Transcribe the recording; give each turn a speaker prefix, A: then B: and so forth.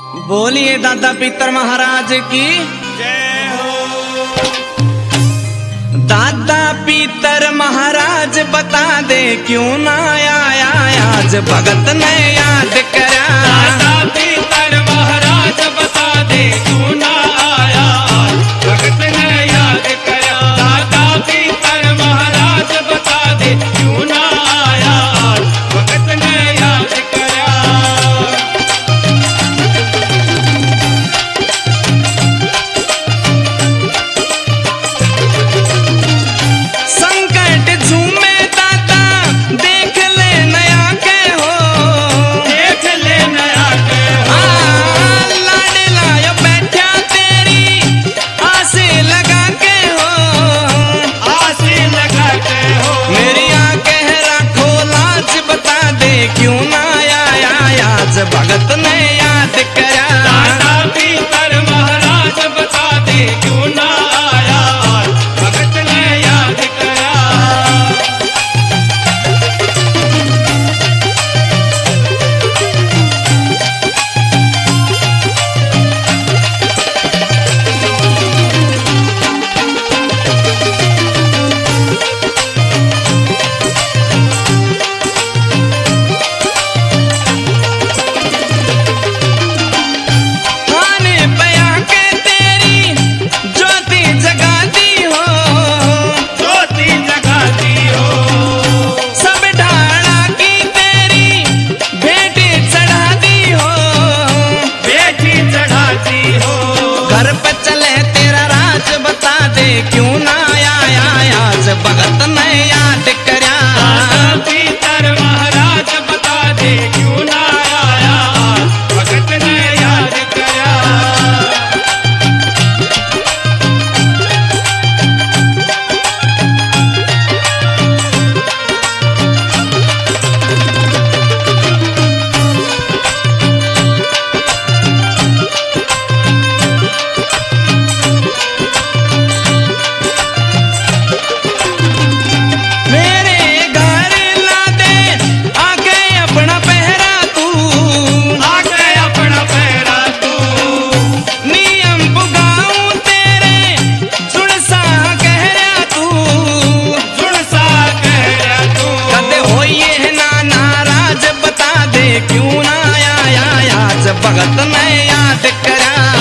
A: बोलिए दादा पितर महाराज की
B: जय हो।
A: दादा पितर महाराज बता दे क्यों ना आया आज भगत ने याद करा।
B: दादा पितर महाराज बता दे क्यों ना आया आज भगत ने याद करा। दादा पितर महाराज बता दे क्यों ना आया आज भगत ने याद करा।
A: संकट झूमे दादा देख ले नया के हो।
B: देख ले नया के हो।
A: लाड लायो बैठा तेरी आस लगा के हो।
B: आसी लगा के हो।
A: मेरी आंखें राखो लाज बता दे क्यों ना आया आज भगत ने याद करा।
B: दादा पितर महाराज बता दे क्यों ना आया आज भगत ने याद करा।
A: खाने पया के तेरी ज्योति जगा दी हो।
B: ज्योति जगाती हो।
A: सब ढाला की तेरी भेंट चढ़ा दी हो।
B: बेटी चढ़ाती हो।
A: घर पे चले तेरा राज बता दे क्यों ना आया आज भगत ने याद करा।
B: दादा पितर महाराज बता दे क्यों ना आया आज भगत ने याद करा।
A: मेरे घर ला दे आके अपना पहरा तू।
B: आगे अपना पैरा तू।
A: नियम पुगाऊं तेरे जुड़सा कह रहा तू।
B: जुड़सा कह रहा तू।
A: कदे होइए ना नाराज बता दे क्यों ना आया आज भगत ने याद करा।